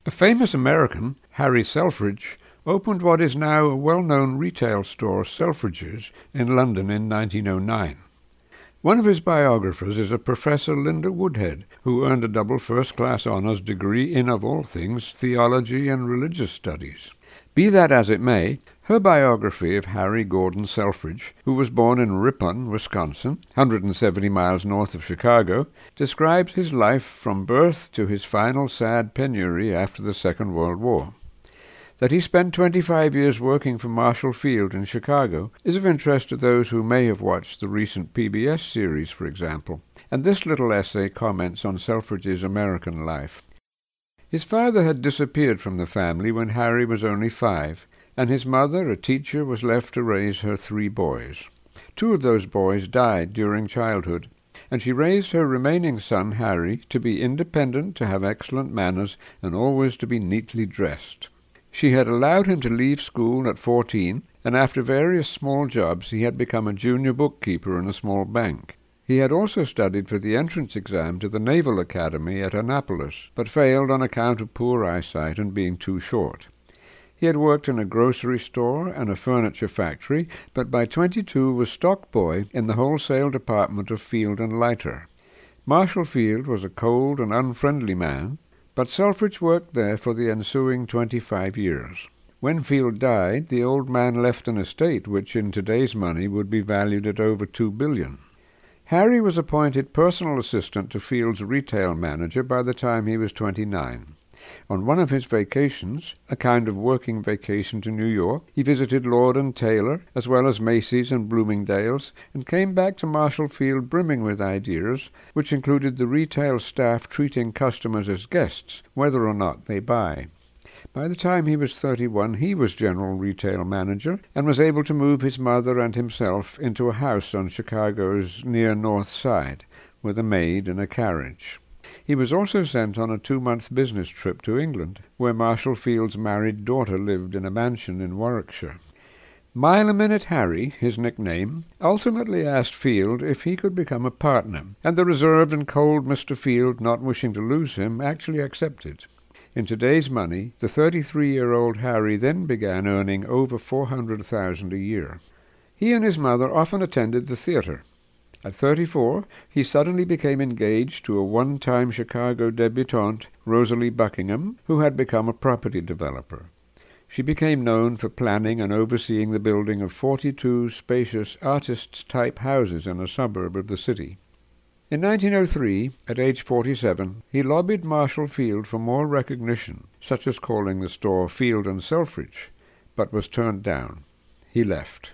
A famous American, Harry Selfridge, opened what is now a well-known retail store, Selfridges, in London in 1909. One of his biographers is a Professor Linda Woodhead, who earned a double first-class honours degree in, of all things, theology and religious studies. Be that as it may, her biography of Harry Gordon Selfridge, who was born in Ripon, Wisconsin, 170 miles north of Chicago, describes his life from birth to his final sad penury after the Second World War. That he spent 25 years working for Marshall Field in Chicago is of interest to those who may have watched the recent PBS series, for example, and this little essay comments on Selfridge's American life. His father had disappeared from the family when Harry was only 5, and his mother, a teacher, was left to raise her 3 boys. 2 of those boys died during childhood, and she raised her remaining son, Harry, to be independent, to have excellent manners, and always to be neatly dressed. She had allowed him to leave school at 14, and after various small jobs he had become a junior bookkeeper in a small bank. He had also studied for the entrance exam to the Naval Academy at Annapolis, but failed on account of poor eyesight and being too short. He had worked in a grocery store and a furniture factory, but by 22 was stock boy in the wholesale department of Field and Leiter. Marshall Field was a cold and unfriendly man, but Selfridge worked there for the ensuing 25 years. When Field died, the old man left an estate which in today's money would be valued at over $2 billion. Harry was appointed personal assistant to Field's retail manager by the time he was 29. On one of his vacations, a kind of working vacation to New York, he visited Lord & Taylor, as well as Macy's and Bloomingdale's, and came back to Marshall Field brimming with ideas, which included the retail staff treating customers as guests, whether or not they buy. By the time he was 31, he was general retail manager and was able to move his mother and himself into a house on Chicago's near North Side, with a maid and a carriage. He was also sent on a 2-month business trip to England, where Marshall Field's married daughter lived in a mansion in Warwickshire. Mile-a-Minute Harry, his nickname, ultimately asked Field if he could become a partner, and the reserved and cold Mr. Field, not wishing to lose him, actually accepted. In today's money, the 33-year-old Harry then began earning over $400,000 a year. He and his mother often attended the theater. At 34, he suddenly became engaged to a one-time Chicago debutante, Rosalie Buckingham, who had become a property developer. She became known for planning and overseeing the building of 42 spacious artists-type houses in a suburb of the city. In 1903, at age 47, he lobbied Marshall Field for more recognition, such as calling the store Field and Selfridge, but was turned down. He left.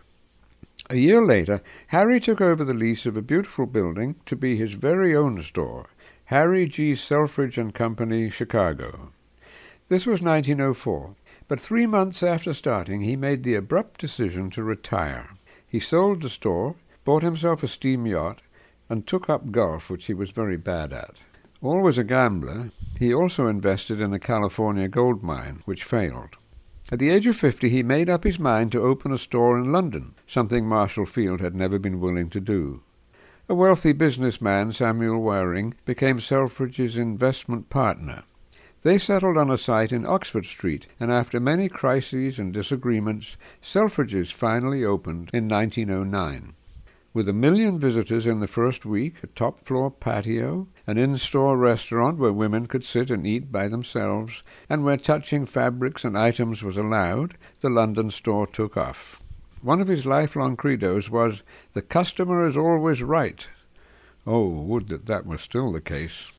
A year later, Harry took over the lease of a beautiful building to be his very own store, Harry G. Selfridge and Company, Chicago. This was 1904, but 3 months after starting he made the abrupt decision to retire. He sold the store, bought himself a steam yacht, and took up golf, which he was very bad at. Always a gambler, he also invested in a California gold mine, which failed. At the age of 50, he made up his mind to open a store in London, something Marshall Field had never been willing to do. A wealthy businessman, Samuel Waring, became Selfridge's investment partner. They settled on a site in Oxford Street, and after many crises and disagreements, Selfridge's finally opened in 1909. With 1 million visitors in the first week, a top-floor patio, an in-store restaurant where women could sit and eat by themselves, and where touching fabrics and items was allowed, the London store took off. One of his lifelong credos was, "The customer is always right." Oh, would that that were still the case.